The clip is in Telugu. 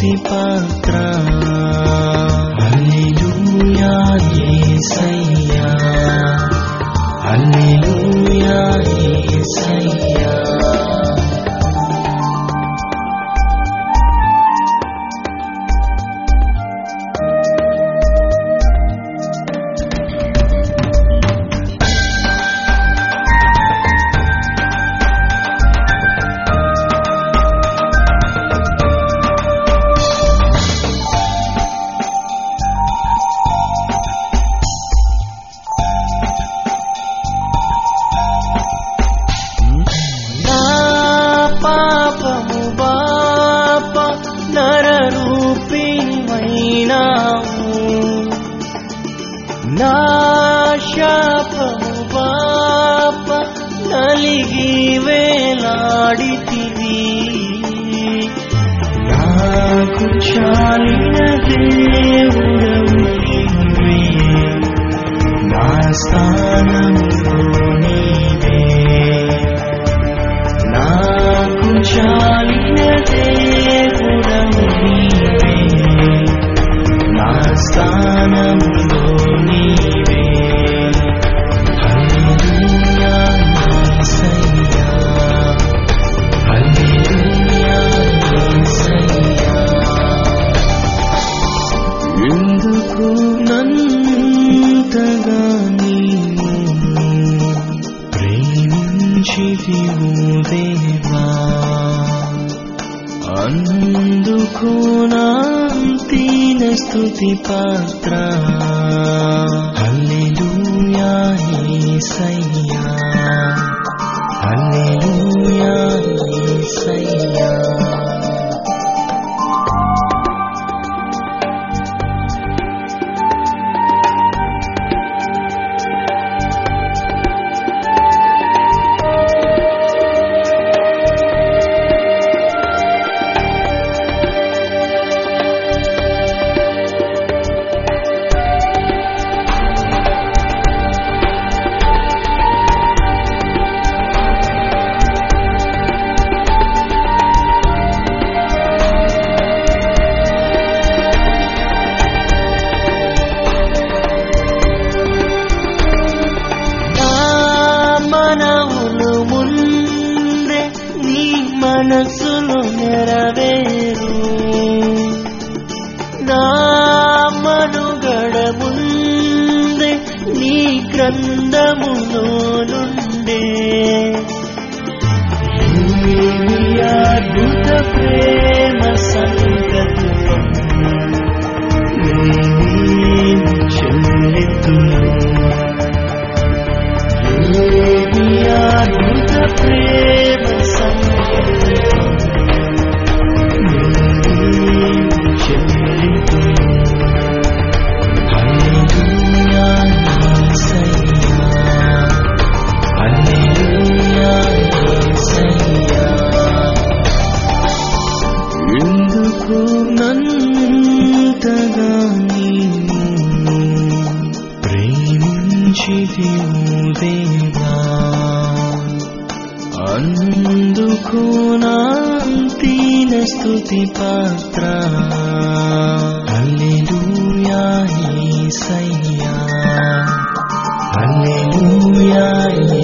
స్తుతి పాత్ర హల్లెలూయా యేసయ్యా హల్లెలూయా యేసయ్యా నా శాపము పాప నలిగి వేలాడితివి నాకు చాలిన దేవుడవు నీవే నా స్థానములో నీవే నాకు చాలిన దేవుడవు నీవే నా స్థానములో నీవే హల్లెలూయా యేసయ్యా హల్లెలూయా యేసయ్యా ఎందుకు నన్నంతగా నీవు ప్రేమించితివు దేవా అందుకు నా అంతిన స్తుతి పాత్ర హల్లెలూయా యేసయ్యా హల్లెలూయా యేసయ్యా మనసులో నెరవేరు నా మనుగడ ముందే నీ గ్రంథములో నుండే ఏమి అద్భుత ప్రేమ సంగతులు నేనేమి చెల్లెత్తును ఏమి అద్భుత ప్రేమ ఎందుకు నన్నంతగా నీవు ప్రేమించితివు దేవా అందుకు నా అంతిన స్తుతి పాత్ర హల్లెలూయా యేసయ్యా హల్లెలూయా